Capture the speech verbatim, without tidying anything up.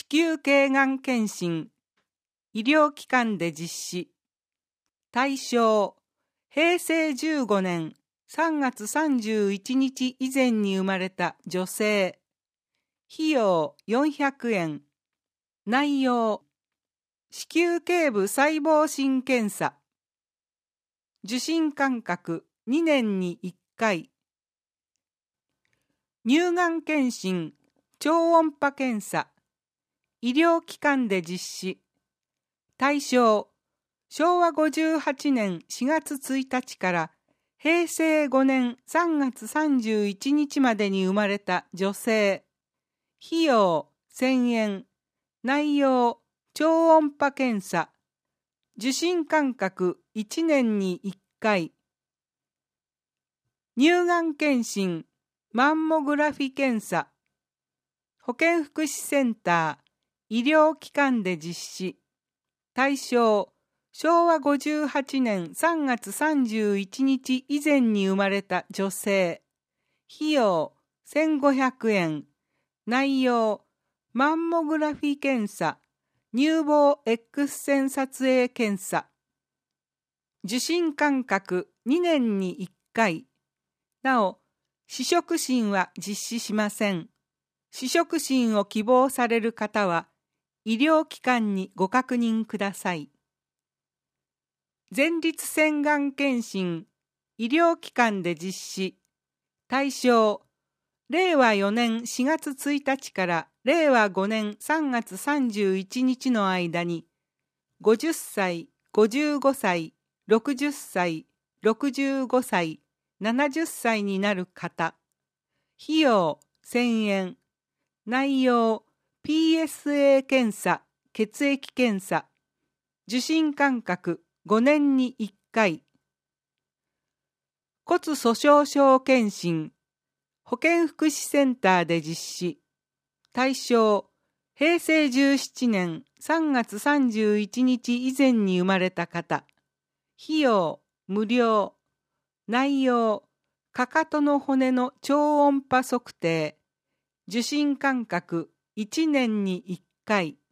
子宮頸がん検診、医療機関で実施。対象、へいせいじゅうごねんさんがつさんじゅういちにち以前に生まれた女性。費用よんひゃくえん。内容、子宮頸部細胞診検査。受診間隔にねんにいっかい。乳がん検診、超音波検査。医療機関で実施。対象、しょうわごじゅうはちねんしがつついたちからへいせいごねんさんがつさんじゅういちにちまでに生まれた女性。費用せんえん。内容、超音波検査。受診間隔いちねんにいっかい。乳がん検診、マンモグラフィ検査。保健福祉センター、医療機関で実施。対象、しょうわごじゅうはちねんさんがつさんじゅういちにち以前に生まれた女性。費用せんごひゃくえん。内容、マンモグラフィ検査、乳房 X 線撮影検査。受診間隔にねんにいっかい。なお、試食診は実施しません。試食診を希望される方は、医療機関にご確認ください。前立腺がん検診、医療機関で実施。対象、れいわよねんしがつついたちかられいわごねんさんがつさんじゅういちにちの間に、ごじゅっさい、ごじゅうごさい、ろくじゅっさい、ろくじゅうごさい、ななじゅっさいになる方。費用せんえん。内容、ピーエスエー 検査、血液検査。受診間隔ごねんにいっかい。骨粗鬆症検診、保健福祉センターで実施。対象、へいせいじゅうななねんさんがつさんじゅういちにち以前に生まれた方。費用無料。内容、かかとの骨の超音波測定。受診間隔いちねんにいっかい。